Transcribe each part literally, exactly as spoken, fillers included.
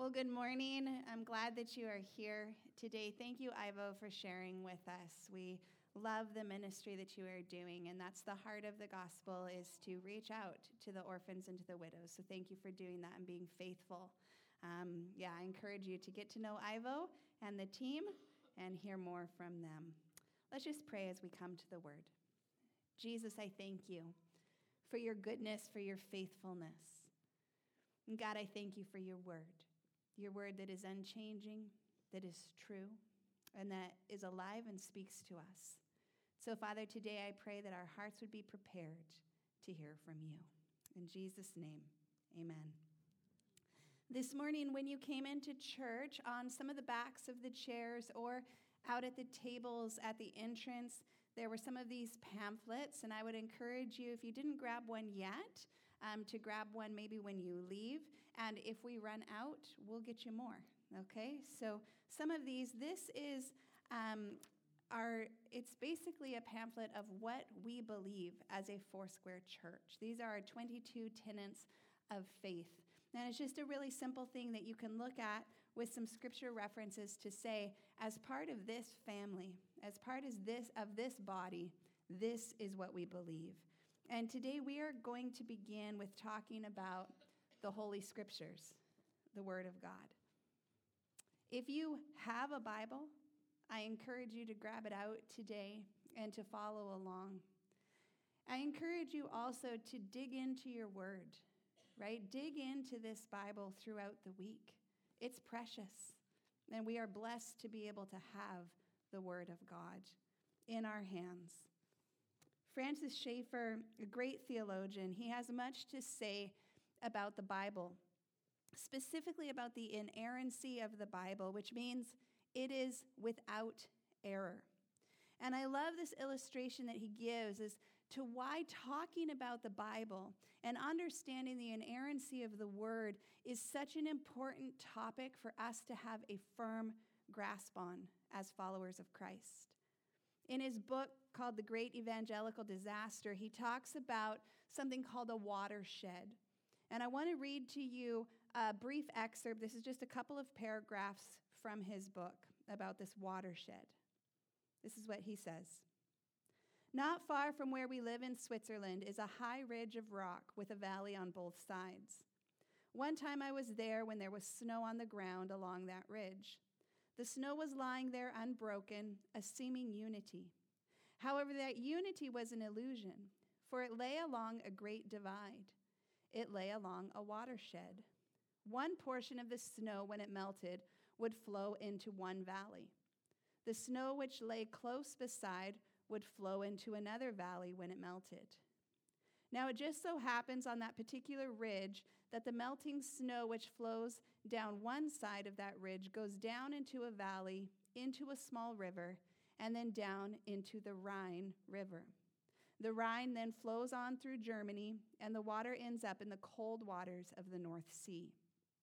Well, good morning. I'm glad that you are here today. Thank you, Ivo, for sharing with us. We love the ministry that you are doing, and that's the heart of the gospel, is to reach out to the orphans and to the widows. So thank you for doing that and being faithful. Um, yeah, I encourage you to get to know Ivo and the team and hear more from them. Let's just pray as we come to the word. Jesus, I thank you for your goodness, for your faithfulness. And God, I thank you for your word. Your word that is unchanging, that is true, and that is alive and speaks to us. So, Father, today I pray that our hearts would be prepared to hear from you. In Jesus' name, amen. This morning, when you came into church, on some of the backs of the chairs or out at the tables at the entrance, there were some of these pamphlets, and I would encourage you, if you didn't grab one yet, um, to grab one maybe when you leave. And if we run out, we'll get you more, okay? So some of these, this is um, our, it's basically a pamphlet of what we believe as a Foursquare church. These are our twenty-two tenets of faith. And it's just a really simple thing that you can look at with some scripture references to say, as part of this family, as part of this, of this body, this is what we believe. And today we are going to begin with talking about the Holy Scriptures, the Word of God. If you have a Bible, I encourage you to grab it out today and to follow along. I encourage you also to dig into your Word. Right? Dig into this Bible throughout the week. It's precious. And we are blessed to be able to have the Word of God in our hands. Francis Schaeffer, a great theologian, he has much to say about the Bible, specifically about the inerrancy of the Bible, which means it is without error. And I love this illustration that he gives as to why talking about the Bible and understanding the inerrancy of the Word is such an important topic for us to have a firm grasp on as followers of Christ. In his book called The Great Evangelical Disaster, he talks about something called a watershed. And I want to read to you a brief excerpt. This is just a couple of paragraphs from his book about this watershed. This is what he says. Not far from where we live in Switzerland is a high ridge of rock with a valley on both sides. One time I was there when there was snow on the ground along that ridge. The snow was lying there unbroken, a seeming unity. However, that unity was an illusion, for it lay along a great divide. It lay along a watershed. One portion of the snow, when it melted, would flow into one valley. The snow which lay close beside would flow into another valley when it melted. Now it just so happens on that particular ridge that the melting snow which flows down one side of that ridge goes down into a valley, into a small river, and then down into the Rhine River. The Rhine then flows on through Germany, and the water ends up in the cold waters of the North Sea.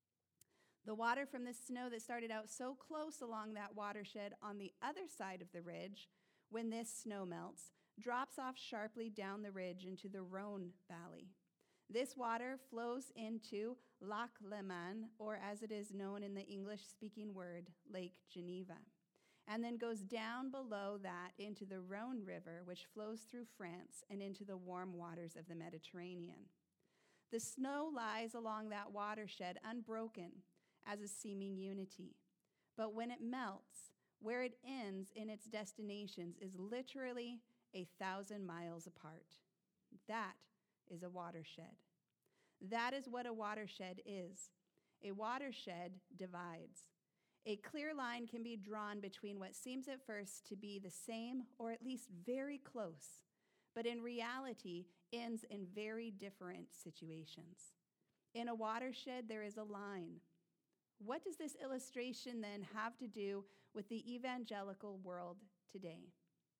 The water from the snow that started out so close along that watershed on the other side of the ridge, when this snow melts, drops off sharply down the ridge into the Rhone Valley. This water flows into Lac Léman, or as it is known in the English-speaking word, Lake Geneva, and then goes down below that into the Rhone River, which flows through France and into the warm waters of the Mediterranean. The snow lies along that watershed unbroken, as a seeming unity. But when it melts, where it ends in its destinations is literally a thousand miles apart. That is a watershed. That is what a watershed is. A watershed divides. A clear line can be drawn between what seems at first to be the same, or at least very close, but in reality ends in very different situations. In a watershed, there is a line. What does this illustration then have to do with the evangelical world today?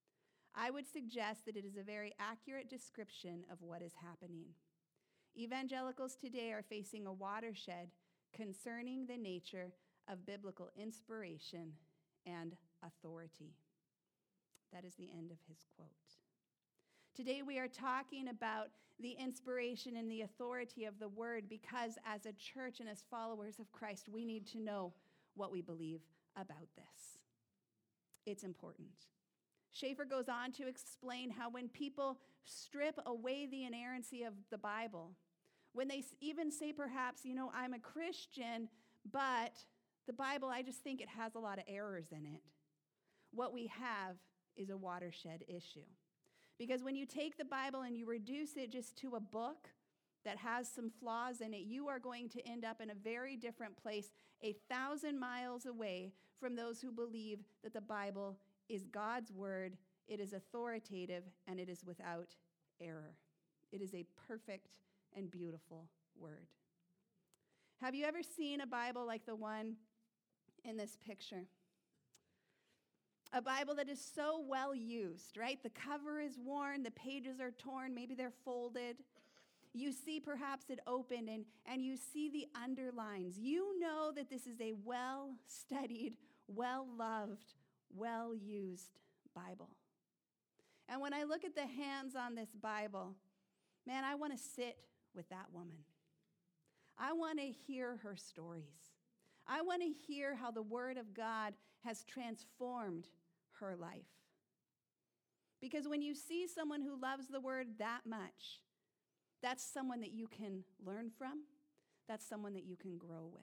I would suggest that it is a very accurate description of what is happening. Evangelicals today are facing a watershed concerning the nature of biblical inspiration and authority. That is the end of his quote. Today we are talking about the inspiration and the authority of the word because as a church and as followers of Christ, we need to know what we believe about this. It's important. Schaeffer goes on to explain how when people strip away the inerrancy of the Bible, when they even say perhaps, you know, I'm a Christian, but the Bible, I just think it has a lot of errors in it. What we have is a watershed issue. Because when you take the Bible and you reduce it just to a book that has some flaws in it, you are going to end up in a very different place, a thousand miles away from those who believe that the Bible is God's word, it is authoritative, and it is without error. It is a perfect and beautiful word. Have you ever seen a Bible like the one in this picture? A Bible that is so well used, right? The cover is worn, the pages are torn, maybe they're folded. You see perhaps it opened and, and you see the underlines. You know that this is a well-studied, well-loved, well-used Bible. And when I look at the hands on this Bible, man, I want to sit with that woman. I want to hear her stories. I want to hear how the Word of God has transformed her life. Because when you see someone who loves the Word that much, that's someone that you can learn from. That's someone that you can grow with.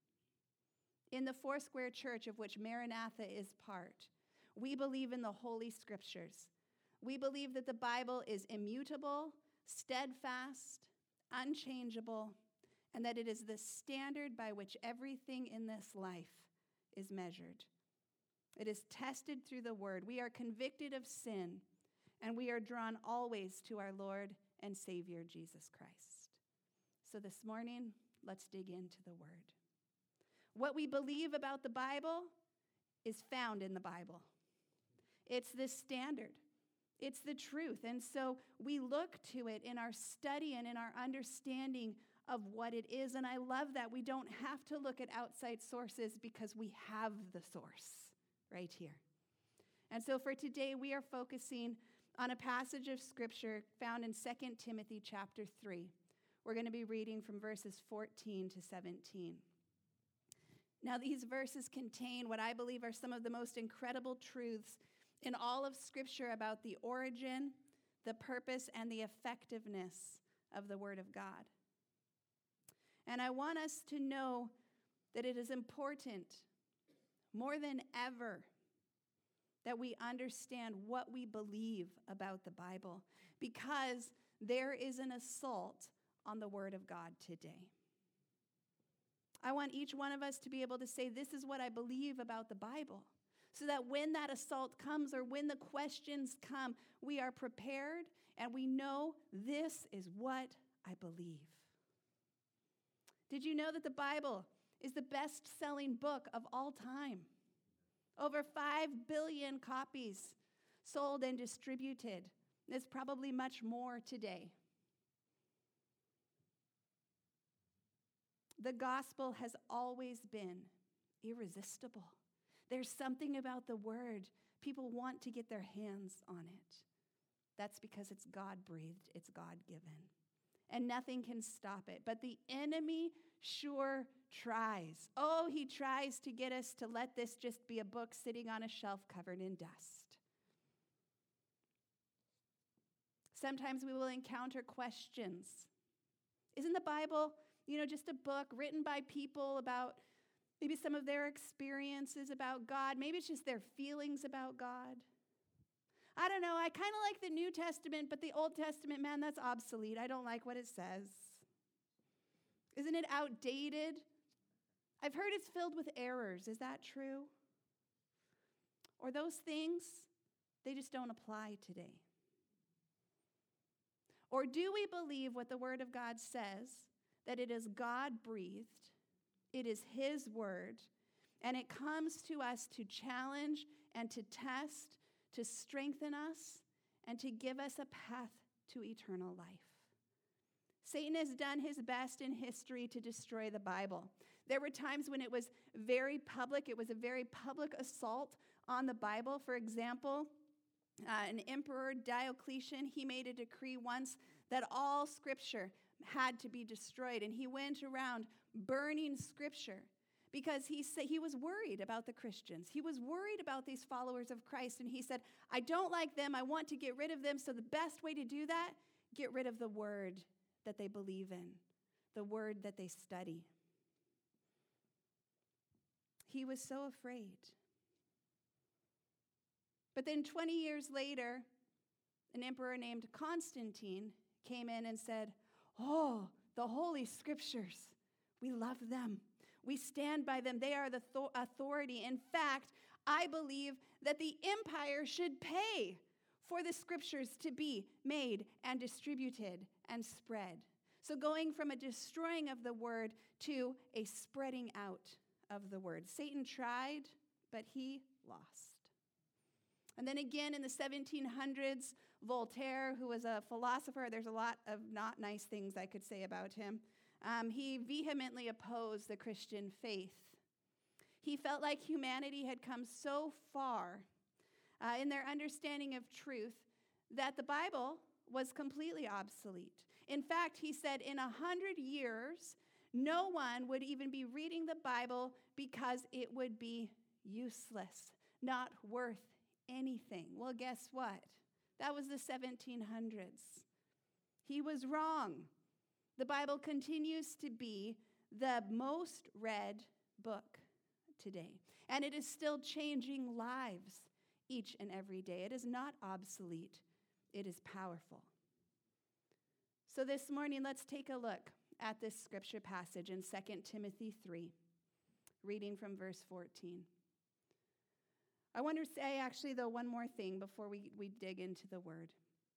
In the Foursquare Church, of which Maranatha is part, we believe in the Holy Scriptures. We believe that the Bible is immutable, steadfast, unchangeable, and that it is the standard by which everything in this life is measured. It is tested through the word. We are convicted of sin, and we are drawn always to our Lord and Savior, Jesus Christ. So this morning, let's dig into the word. What we believe about the Bible is found in the Bible. It's the standard. It's the truth. And so we look to it in our study and in our understanding of what it is. And I love that we don't have to look at outside sources because we have the source right here. And so for today, we are focusing on a passage of scripture found in Second Timothy chapter three. We're going to be reading from verses fourteen to seventeen. Now, these verses contain what I believe are some of the most incredible truths in all of Scripture about the origin, the purpose, and the effectiveness of the Word of God. And I want us to know that it is important, more than ever, that we understand what we believe about the Bible, because there is an assault on the Word of God today. I want each one of us to be able to say, this is what I believe about the Bible, so that when that assault comes or when the questions come, we are prepared and we know this is what I believe. Did you know that the Bible is the best-selling book of all time? Over five billion copies sold and distributed. There's probably much more today. The gospel has always been irresistible. There's something about the word. People want to get their hands on it. That's because it's God-breathed, it's God-given. And nothing can stop it. But the enemy sure tries. Oh, he tries to get us to let this just be a book sitting on a shelf covered in dust. Sometimes we will encounter questions. Isn't the Bible, you know, just a book written by people about maybe some of their experiences about God? Maybe it's just their feelings about God. I don't know. I kind of like the New Testament, but the Old Testament, man, that's obsolete. I don't like what it says. Isn't it outdated? I've heard it's filled with errors. Is that true? Or those things, they just don't apply today? Or do we believe what the Word of God says, that it is God-breathed, it is His Word, and it comes to us to challenge and to test, to strengthen us, and to give us a path to eternal life? Satan has done his best in history to destroy the Bible. There were times when it was very public. It was a very public assault on the Bible. For example, Uh, an emperor, Diocletian, he made a decree once that all scripture had to be destroyed. And he went around burning scripture because he said he was worried about the Christians. He was worried about these followers of Christ. And he said, I don't like them. I want to get rid of them. So the best way to do that, get rid of the word that they believe in, the word that they study. He was so afraid. But then twenty years later, an emperor named Constantine came in and said, oh, the Holy Scriptures, we love them. We stand by them. They are the th- authority. In fact, I believe that the empire should pay for the Scriptures to be made and distributed and spread. So going from a destroying of the word to a spreading out of the word. Satan tried, but he lost. And then again in the seventeen hundreds, Voltaire, who was a philosopher, there's a lot of not nice things I could say about him. Um, he vehemently opposed the Christian faith. He felt like humanity had come so far uh, in their understanding of truth that the Bible was completely obsolete. In fact, he said in a hundred years, no one would even be reading the Bible because it would be useless, not worth anything. Well, guess what? That was the seventeen hundreds. He was wrong. The Bible continues to be the most read book today, and it is still changing lives each and every day. It is not obsolete. It is powerful. So this morning, let's take a look at this scripture passage in Second Timothy three, reading from verse fourteen. I want to say, actually, though, one more thing before we, we dig into the word.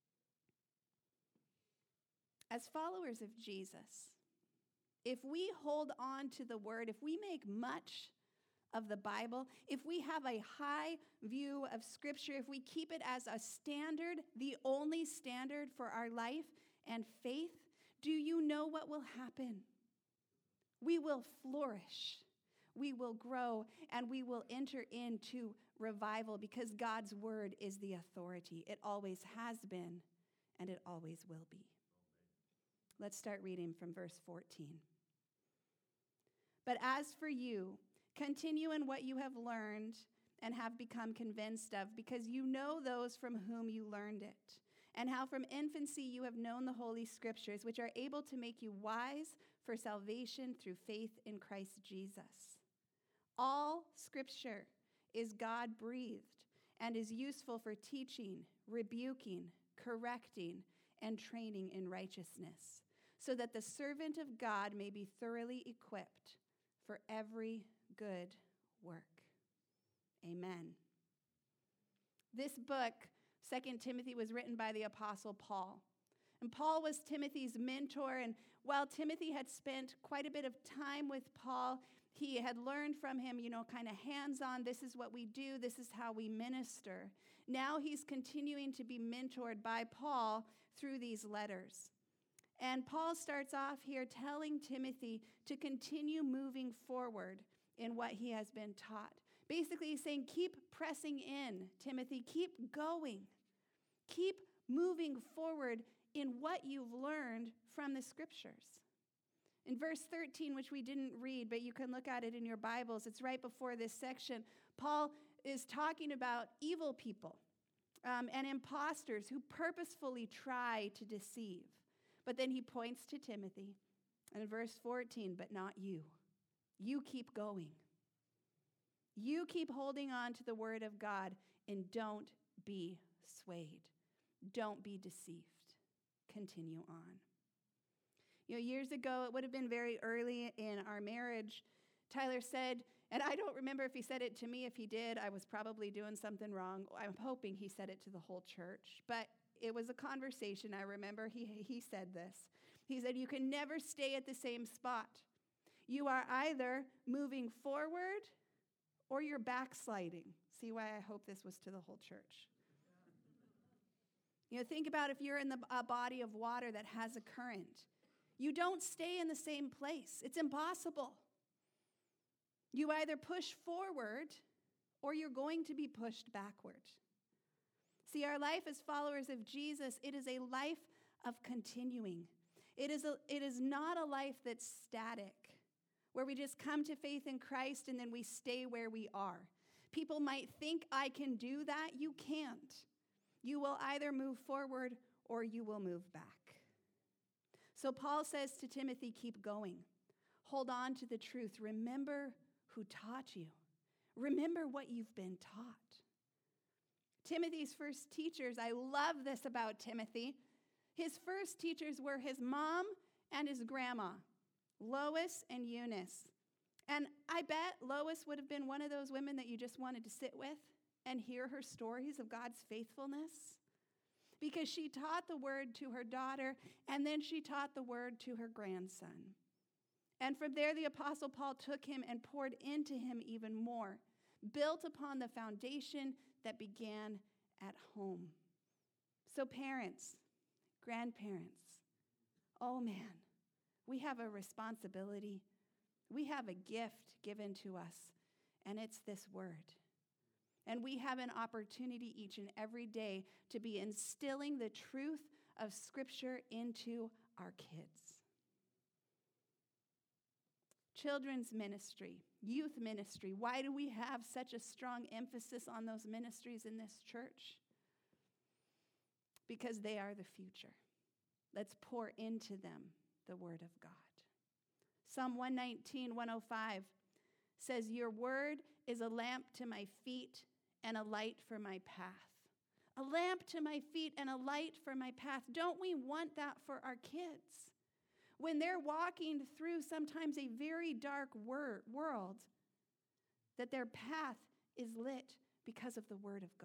As followers of Jesus, if we hold on to the word, if we make much of the Bible, if we have a high view of Scripture, if we keep it as a standard, the only standard for our life and faith, do you know what will happen? We will flourish. We will grow, and we will enter into revival because God's word is the authority. It always has been, and it always will be. Let's start reading from verse fourteen. But as for you, continue in what you have learned and have become convinced of, because you know those from whom you learned it, and how from infancy you have known the Holy Scriptures, which are able to make you wise for salvation through faith in Christ Jesus. All Scripture is God-breathed and is useful for teaching, rebuking, correcting, and training in righteousness, so that the servant of God may be thoroughly equipped for every good work. Amen. This book, Second Timothy, was written by the Apostle Paul. And Paul was Timothy's mentor, and while Timothy had spent quite a bit of time with Paul, he had learned from him, you know, kind of hands-on, this is what we do, this is how we minister. Now he's continuing to be mentored by Paul through these letters. And Paul starts off here telling Timothy to continue moving forward in what he has been taught. Basically, he's saying, keep pressing in, Timothy, keep going. Keep moving forward in what you've learned from the Scriptures. In verse thirteen, which we didn't read, but you can look at it in your Bibles, it's right before this section. Paul is talking about evil people um, and imposters who purposefully try to deceive. But then he points to Timothy. And in verse fourteen, but not you. You keep going. You keep holding on to the word of God and don't be swayed. Don't be deceived. Continue on. You know, years ago, it would have been very early in our marriage, Tyler said, and I don't remember if he said it to me. If he did, I was probably doing something wrong. I'm hoping he said it to the whole church. But it was a conversation. I remember he, he said this. He said, you can never stay at the same spot. You are either moving forward or you're backsliding. See why I hope this was to the whole church. You know, think about if you're in the, a body of water that has a current. You don't stay in the same place. It's impossible. You either push forward or you're going to be pushed backward. See, our life as followers of Jesus, it is a life of continuing. It is, a, it is not a life that's static, where we just come to faith in Christ and then we stay where we are. People might think I can do that. You can't. You will either move forward or you will move back. So Paul says to Timothy, keep going. Hold on to the truth. Remember who taught you. Remember what you've been taught. Timothy's first teachers, I love this about Timothy. His first teachers were his mom and his grandma, Lois and Eunice. And I bet Lois would have been one of those women that you just wanted to sit with and hear her stories of God's faithfulness, because she taught the word to her daughter, and then she taught the word to her grandson. And from there, the Apostle Paul took him and poured into him even more, built upon the foundation that began at home. So parents, grandparents, oh man, we have a responsibility. We have a gift given to us, and it's this word. And we have an opportunity each and every day to be instilling the truth of Scripture into our kids. Children's ministry, youth ministry. Why do we have such a strong emphasis on those ministries in this church? Because they are the future. Let's pour into them the word of God. Psalm one nineteen, one oh five says, your word is a lamp to my feet and a light for my path. A lamp to my feet and a light for my path. Don't we want that for our kids? When they're walking through sometimes a very dark wor- world, that their path is lit because of the word of God.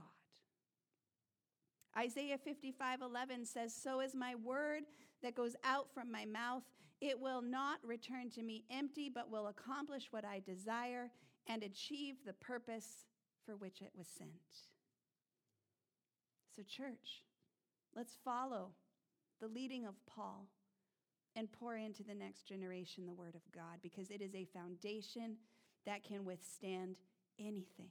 Isaiah fifty-five eleven says, so is my word that goes out from my mouth. It will not return to me empty, but will accomplish what I desire and achieve the purpose for which it was sent. So church, let's follow the leading of Paul and pour into the next generation the word of God, because it is a foundation that can withstand anything.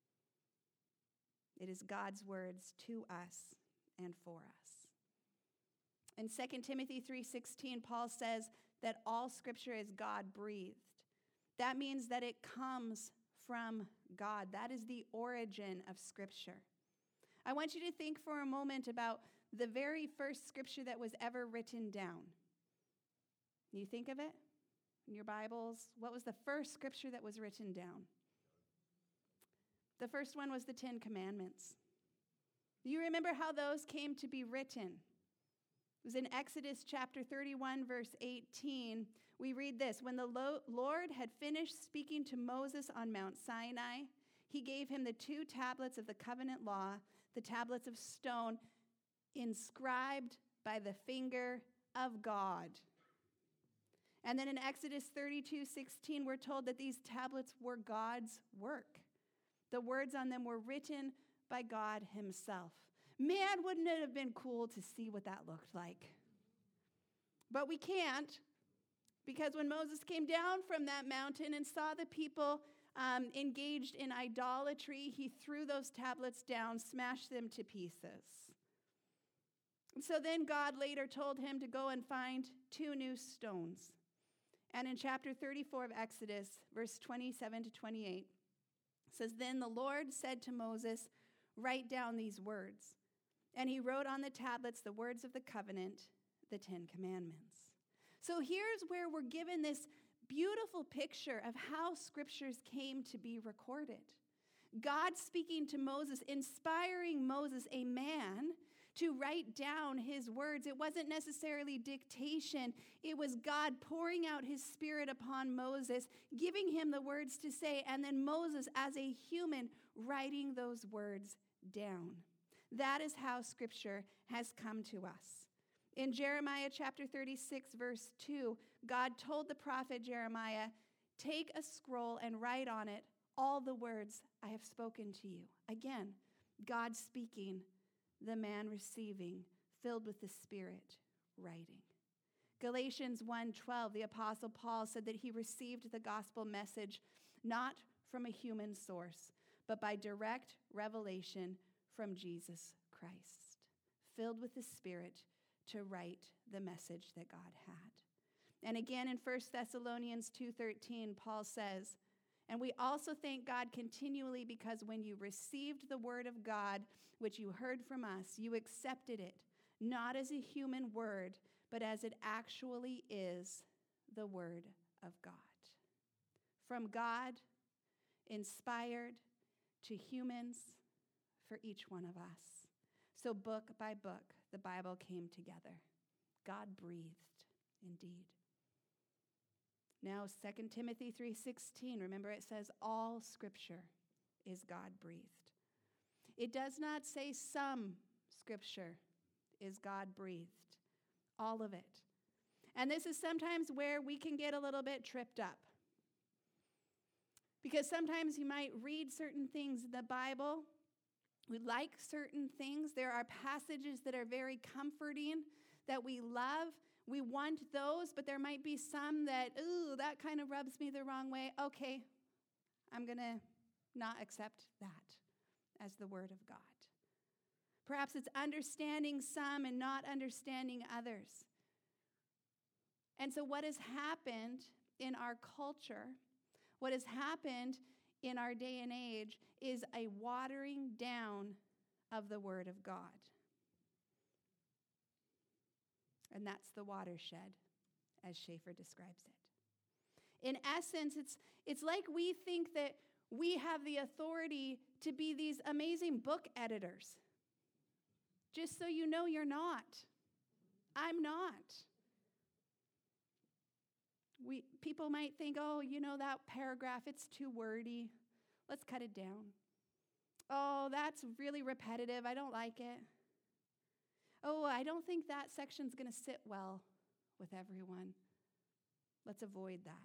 It is God's words to us and for us. In Second Timothy three sixteen, Paul says that all Scripture is God-breathed. That means that it comes from God. That is the origin of Scripture. I want you to think for a moment about the very first Scripture that was ever written down. You think of it in your Bibles? What was the first Scripture that was written down? The first one was the Ten Commandments. Do you remember how those came to be written? It was in Exodus chapter thirty-one, verse eighteen. We read this, when the Lord had finished speaking to Moses on Mount Sinai, he gave him the two tablets of the covenant law, the tablets of stone, inscribed by the finger of God. And then in Exodus thirty-two sixteen, we're told that these tablets were God's work. The words on them were written by God himself. Man, wouldn't it have been cool to see what that looked like? But we can't, because when Moses came down from that mountain and saw the people um, engaged in idolatry, he threw those tablets down, smashed them to pieces. And so then God later told him to go and find two new stones. And in chapter thirty-four of Exodus, verse twenty-seven to twenty-eight, it says, then the Lord said to Moses, write down these words. And he wrote on the tablets the words of the covenant, the Ten Commandments. So here's where we're given this beautiful picture of how scriptures came to be recorded. God speaking to Moses, inspiring Moses, a man, to write down his words. It wasn't necessarily dictation. It was God pouring out his spirit upon Moses, giving him the words to say, and then Moses, as a human, writing those words down. That is how Scripture has come to us. In Jeremiah chapter thirty-six, verse two, God told the prophet Jeremiah, take a scroll and write on it all the words I have spoken to you. Again, God speaking, the man receiving, filled with the Spirit, writing. Galatians one twelve, the Apostle Paul said that he received the gospel message not from a human source, but by direct revelation from Jesus Christ, filled with the Spirit to write the message that God had. And again in First Thessalonians two thirteen, Paul says, and we also thank God continually because when you received the word of God, which you heard from us, you accepted it, not as a human word, but as it actually is, the word of God. From God, inspired to humans, for each one of us. So book by book, the Bible came together. God breathed, indeed. Now, Second Timothy three sixteen, remember it says all scripture is God-breathed. It does not say some scripture is God-breathed, all of it. And this is sometimes where we can get a little bit tripped up. Because sometimes you might read certain things in the Bible. We like certain things. There are passages that are very comforting that we love. We want those, but there might be some that, ooh, that kind of rubs me the wrong way. Okay, I'm going to not accept that as the word of God. Perhaps it's understanding some and not understanding others. And so what has happened in our culture, what has happened in our day and age is a watering down of the word of God. And that's the watershed, as Schaeffer describes it. In essence, it's, it's like we think that we have the authority to be these amazing book editors. Just so you know, you're not. I'm not. We, people might think, oh, you know, that paragraph, it's too wordy. Let's cut it down. Oh, that's really repetitive. I don't like it. Oh, I don't think that section's going to sit well with everyone. Let's avoid that.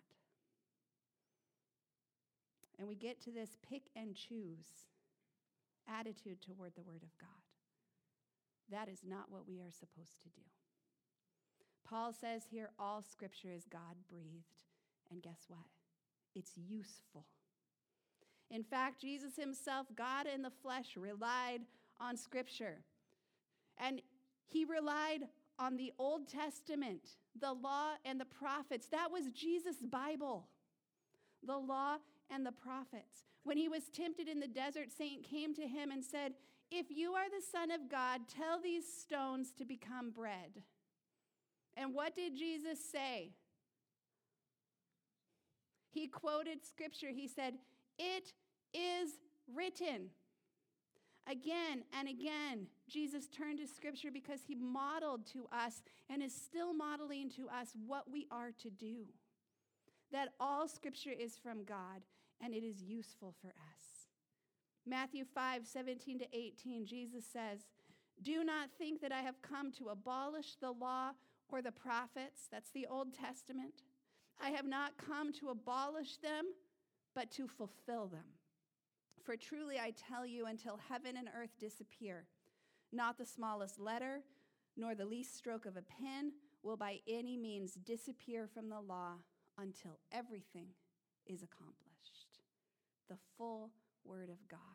And we get to this pick and choose attitude toward the Word of God. That is not what we are supposed to do. Paul says here, all Scripture is God-breathed. And guess what? It's useful. In fact, Jesus himself, God in the flesh, relied on Scripture. And he relied on the Old Testament, the law and the prophets. That was Jesus' Bible, the law and the prophets. When he was tempted in the desert, Satan came to him and said, if you are the Son of God, tell these stones to become bread. And what did Jesus say? He quoted Scripture. He said, it is written. Again and again, Jesus turned to Scripture because he modeled to us and is still modeling to us what we are to do. That all Scripture is from God and it is useful for us. Matthew five, seventeen to eighteen, Jesus says, do not think that I have come to abolish the law or the prophets. That's the Old Testament. I have not come to abolish them, but to fulfill them. For truly I tell you, until heaven and earth disappear, not the smallest letter, nor the least stroke of a pen will by any means disappear from the law until everything is accomplished. The full Word of God.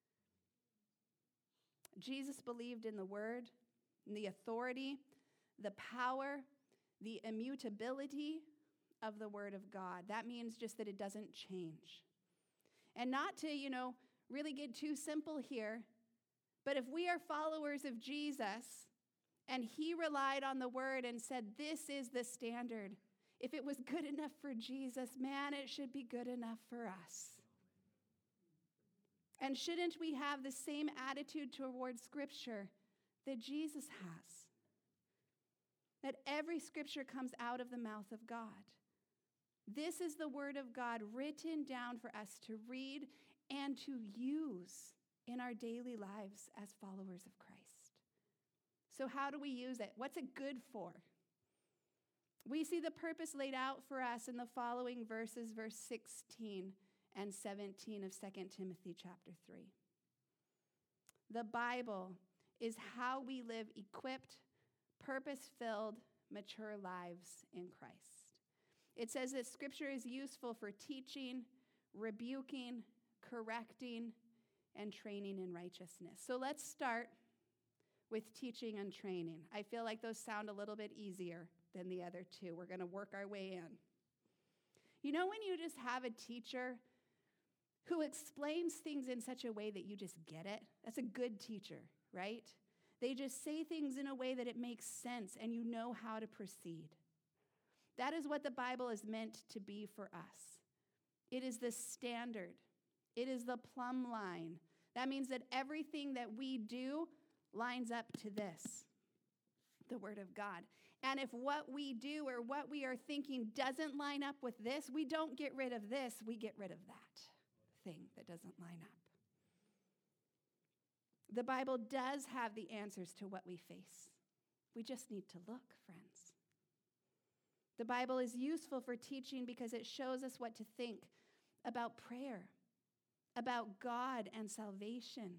Jesus believed in the Word, in the authority, the power, the immutability of the Word of God. That means just that it doesn't change. And not to, you know, really get too simple here, but if we are followers of Jesus and he relied on the Word and said, this is the standard, if it was good enough for Jesus, man, it should be good enough for us. And shouldn't we have the same attitude toward Scripture that Jesus has? That every Scripture comes out of the mouth of God. This is the Word of God written down for us to read and to use in our daily lives as followers of Christ. So how do we use it? What's it good for? We see the purpose laid out for us in the following verses, verse sixteen and seventeen of Second Timothy chapter three. The Bible is how we live equipped, purpose-filled, mature lives in Christ. It says that Scripture is useful for teaching, rebuking, correcting, and training in righteousness. So let's start with teaching and training. I feel like those sound a little bit easier than the other two. We're going to work our way in. You know when you just have a teacher who explains things in such a way that you just get it? That's a good teacher, right? They just say things in a way that it makes sense and you know how to proceed. That is what the Bible is meant to be for us. It is the standard. It is the plumb line. That means that everything that we do lines up to this, the Word of God. And if what we do or what we are thinking doesn't line up with this, we don't get rid of this, we get rid of that thing that doesn't line up. The Bible does have the answers to what we face. We just need to look, friends. The Bible is useful for teaching because it shows us what to think about prayer, about God and salvation,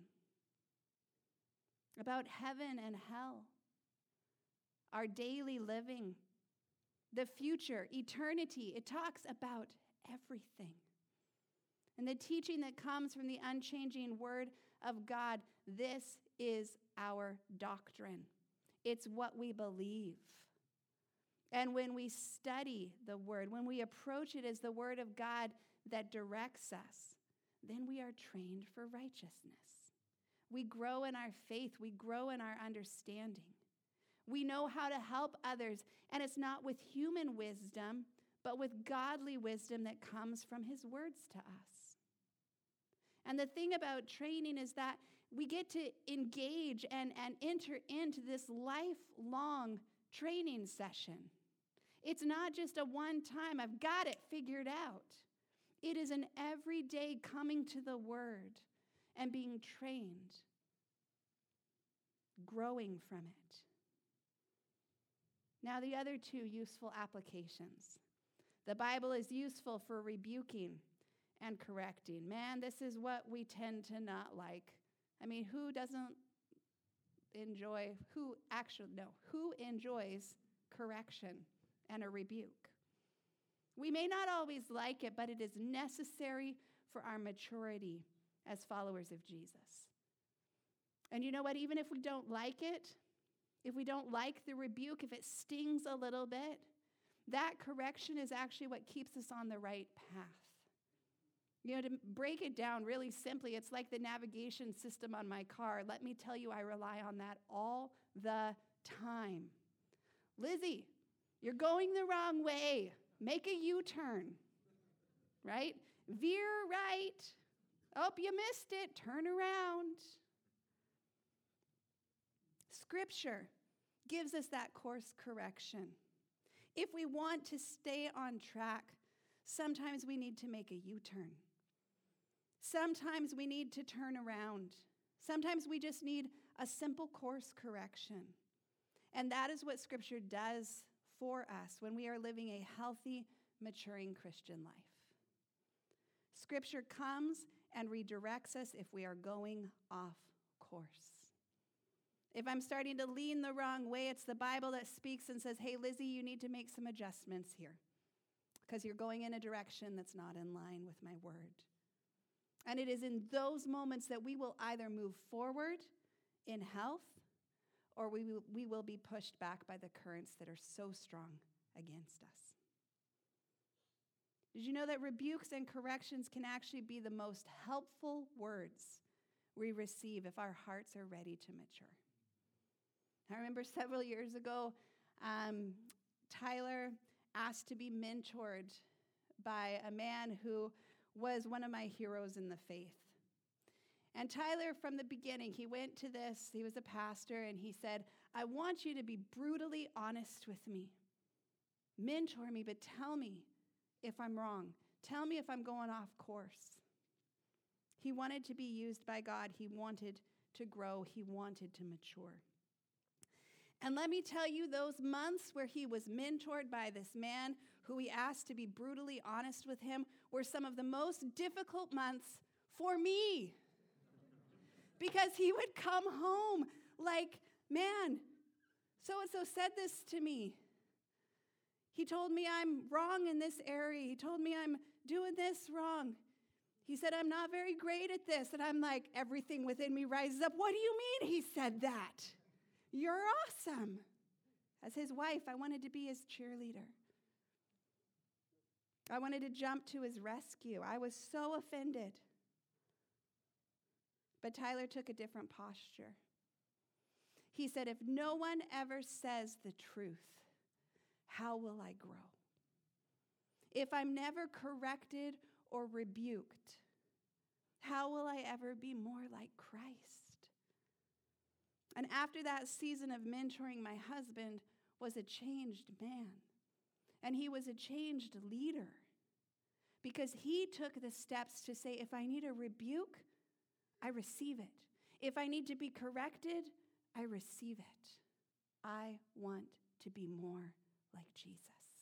about heaven and hell, our daily living, the future, eternity. It talks about everything. And the teaching that comes from the unchanging Word of God, this is our doctrine. It's what we believe. And when we study the Word, when we approach it as the Word of God that directs us, then we are trained for righteousness. We grow in our faith. We grow in our understanding. We know how to help others, and it's not with human wisdom, but with godly wisdom that comes from His words to us. And the thing about training is that we get to engage and, and enter into this lifelong training session. It's not just a one-time, I've got it figured out. It is an everyday coming to the Word and being trained, growing from it. Now, the other two useful applications. The Bible is useful for rebuking and correcting. Man, this is what we tend to not like. I mean, who doesn't enjoy, who actually, no, who enjoys correction and a rebuke? We may not always like it, but it is necessary for our maturity as followers of Jesus. And you know what? Even if we don't like it, if we don't like the rebuke, if it stings a little bit, that correction is actually what keeps us on the right path. You know, to break it down really simply, it's like the navigation system on my car. Let me tell you, I rely on that all the time. Lizzie, you're going the wrong way. Make a U-turn, right? Veer right. Oh, you missed it. Turn around. Scripture gives us that course correction. If we want to stay on track, sometimes we need to make a U-turn. Sometimes we need to turn around. Sometimes we just need a simple course correction. And that is what Scripture does for us when we are living a healthy, maturing Christian life. Scripture comes and redirects us if we are going off course. If I'm starting to lean the wrong way, it's the Bible that speaks and says, hey, Lizzie, you need to make some adjustments here because you're going in a direction that's not in line with my word. And it is in those moments that we will either move forward in health or we will, we will be pushed back by the currents that are so strong against us. Did you know that rebukes and corrections can actually be the most helpful words we receive if our hearts are ready to mature? I remember several years ago, um, Tyler asked to be mentored by a man who was one of my heroes in the faith. And Tyler, from the beginning, he went to this, he was a pastor, and he said, I want you to be brutally honest with me. Mentor me, but tell me if I'm wrong. Tell me if I'm going off course. He wanted to be used by God. He wanted to grow. He wanted to mature. And let me tell you, those months where he was mentored by this man who he asked to be brutally honest with him were some of the most difficult months for me. Because he would come home like, man, so-and-so said this to me. He told me I'm wrong in this area. He told me I'm doing this wrong. He said, I'm not very great at this. And I'm like, everything within me rises up. What do you mean he said that? You're awesome. As his wife, I wanted to be his cheerleader. I wanted to jump to his rescue. I was so offended. But Tyler took a different posture. He said, if no one ever says the truth, how will I grow? If I'm never corrected or rebuked, how will I ever be more like Christ? And after that season of mentoring, my husband was a changed man. And he was a changed leader. Because he took the steps to say, if I need a rebuke, I receive it. If I need to be corrected, I receive it. I want to be more like Jesus.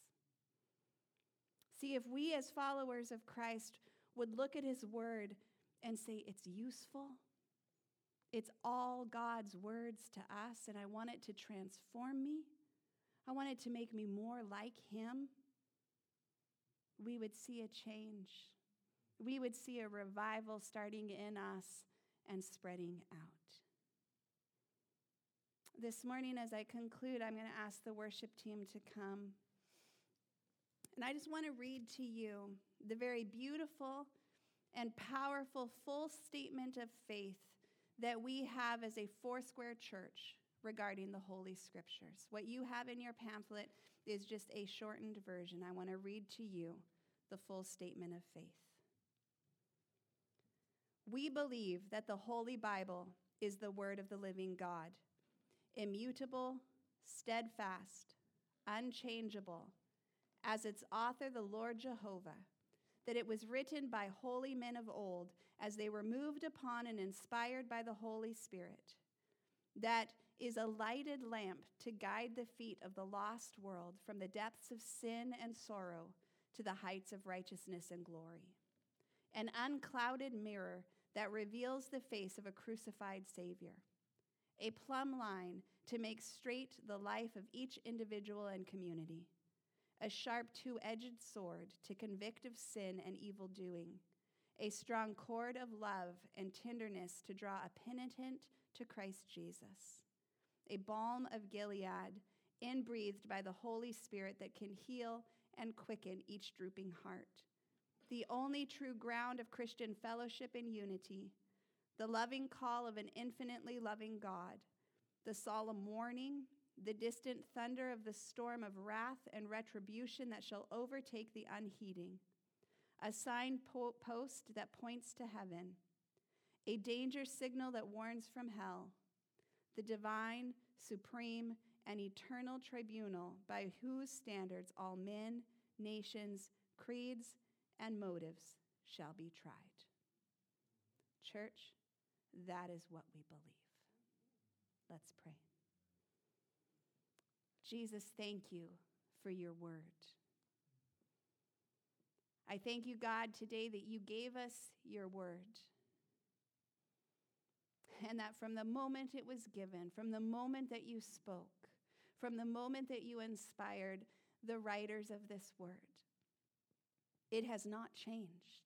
See, if we as followers of Christ would look at his word and say, it's useful, it's all God's words to us, and I want it to transform me, I want it to make me more like him, we would see a change. We would see a revival starting in us and spreading out. This morning, as I conclude, I'm going to ask the worship team to come. And I just want to read to you the very beautiful and powerful full statement of faith that we have as a Foursquare church regarding the Holy Scriptures. What you have in your pamphlet is just a shortened version. I want to read to you the full statement of faith. We believe that the Holy Bible is the word of the living God, immutable, steadfast, unchangeable, as its author, the Lord Jehovah, that it was written by holy men of old as they were moved upon and inspired by the Holy Spirit, that is a lighted lamp to guide the feet of the lost world from the depths of sin and sorrow to the heights of righteousness and glory, an unclouded mirror that reveals the face of a crucified Savior, a plumb line to make straight the life of each individual and community, a sharp two-edged sword to convict of sin and evil doing, a strong cord of love and tenderness to draw a penitent to Christ Jesus, a balm of Gilead inbreathed by the Holy Spirit that can heal and quicken each drooping heart, the only true ground of Christian fellowship and unity, the loving call of an infinitely loving God, the solemn warning, the distant thunder of the storm of wrath and retribution that shall overtake the unheeding, a sign po- post that points to heaven, a danger signal that warns from hell, the divine, supreme, and eternal tribunal by whose standards all men, nations, creeds, and motives shall be tried. Church, that is what we believe. Let's pray. Jesus, thank you for your word. I thank you, God, today that you gave us your word. And that from the moment it was given, from the moment that you spoke, from the moment that you inspired the writers of this word, it has not changed.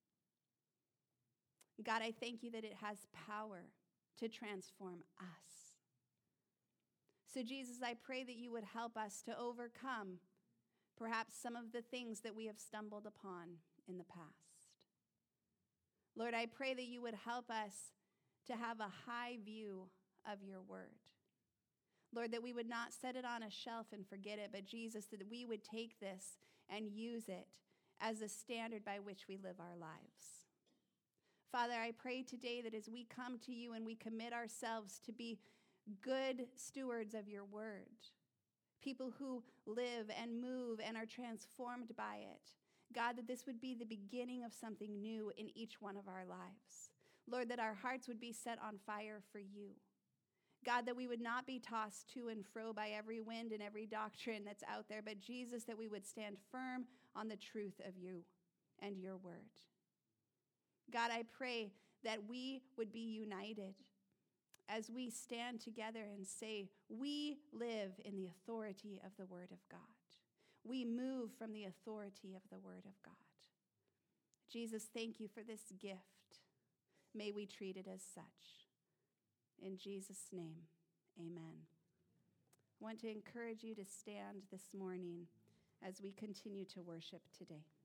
God, I thank you that it has power to transform us. So Jesus, I pray that you would help us to overcome perhaps some of the things that we have stumbled upon in the past. Lord, I pray that you would help us to have a high view of your word. Lord, that we would not set it on a shelf and forget it, but Jesus, that we would take this and use it as a standard by which we live our lives. Father, I pray today that as we come to you and we commit ourselves to be good stewards of your word, people who live and move and are transformed by it, God, that this would be the beginning of something new in each one of our lives. Lord, that our hearts would be set on fire for you. God, that we would not be tossed to and fro by every wind and every doctrine that's out there, but Jesus, that we would stand firm on the truth of you and your word. God, I pray that we would be united as we stand together and say, we live in the authority of the word of God. We move from the authority of the word of God. Jesus, thank you for this gift. May we treat it as such. In Jesus' name, Amen. I want to encourage you to stand this morning as we continue to worship today.